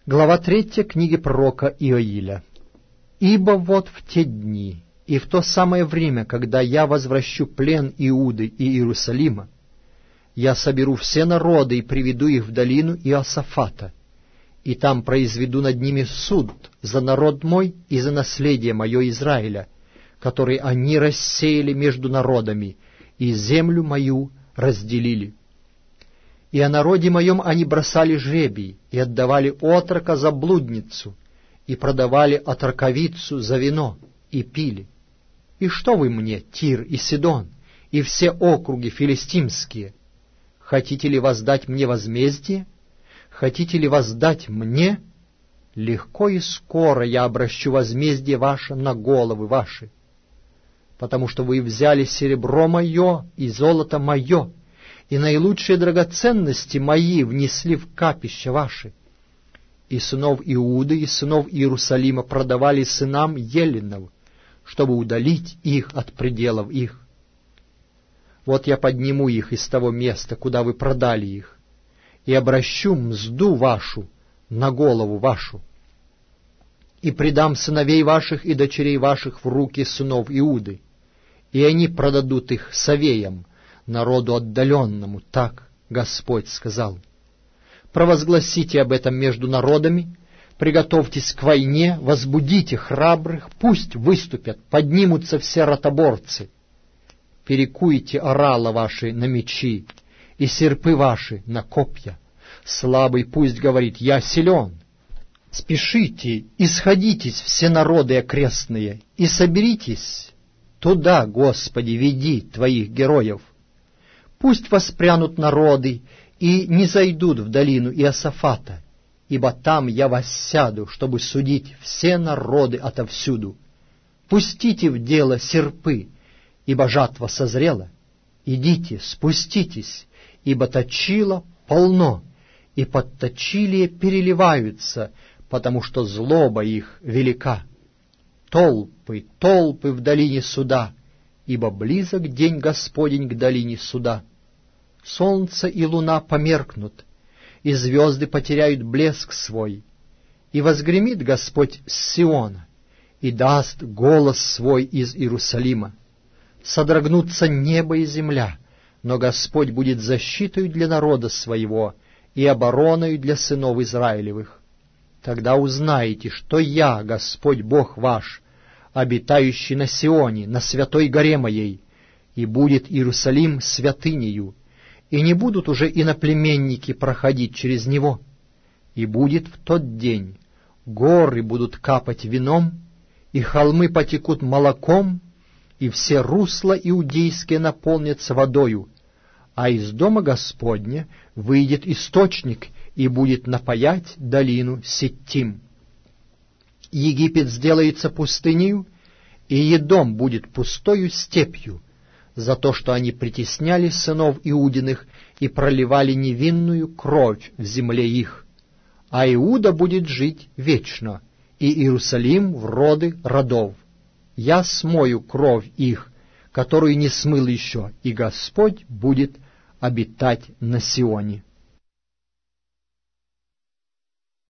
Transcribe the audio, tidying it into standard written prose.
Глава 3 книги пророка Иоиля. «Ибо вот в те дни и в то самое время, когда я возвращу плен Иуды и Иерусалима, я соберу все народы и приведу их в долину Иосафата, и там произведу над ними суд за народ мой и за наследие мое Израиля, который они рассеяли между народами, и землю мою разделили. И о народе моем они бросали жребий, и отдавали отрока за блудницу, и продавали отроковицу за вино, и пили. И что вы мне, Тир и Сидон, и все округи филистимские? Хотите ли воздать мне возмездие? Хотите ли воздать мне? Легко и скоро я обращу возмездие ваше на головы ваши, потому что вы взяли серебро мое и золото мое, и наилучшие драгоценности мои внесли в капища ваши. И сынов Иуды и сынов Иерусалима продавали сынам Еленов, чтобы удалить их от пределов их. Вот я подниму их из того места, куда вы продали их, и обращу мзду вашу на голову вашу, и предам сыновей ваших и дочерей ваших в руки сынов Иуды, и они продадут их совеям, народу отдаленному, так Господь сказал. Провозгласите об этом между народами, приготовьтесь к войне, возбудите храбрых, пусть выступят, поднимутся все ротоборцы. Перекуйте орала ваши на мечи, и серпы ваши на копья. Слабый пусть говорит: «Я силен». Спешите, исходитесь все народы окрестные, и соберитесь. Туда, Господи, веди Твоих героев. Пусть воспрянут народы и не зайдут в долину Иосафата, ибо там я воссяду, чтобы судить все народы отовсюду. Пустите в дело серпы, ибо жатва созрела. Идите, спуститесь, ибо точила полно, и подточилие переливаются, потому что злоба их велика. Толпы, толпы в долине суда, ибо близок день Господень к долине суда. Солнце и луна померкнут, и звезды потеряют блеск свой, и возгремит Господь с Сиона, и даст голос свой из Иерусалима. Содрогнутся небо и земля, но Господь будет защитой для народа своего и обороной для сынов Израилевых. Тогда узнаете, что я, Господь Бог ваш, обитающий на Сионе, на святой горе моей, и будет Иерусалим святынею, и не будут уже иноплеменники проходить через него. И будет в тот день: горы будут капать вином, и холмы потекут молоком, и все русла иудейские наполнятся водою, а из дома Господня выйдет источник и будет напоять долину Ситтим. Египет сделается пустынею, и Едом будет пустою степью, за то, что они притесняли сынов Иудиных и проливали невинную кровь в земле их. А Иуда будет жить вечно, и Иерусалим в роды родов. Я смою кровь их, которую не смыл еще, и Господь будет обитать на Сионе.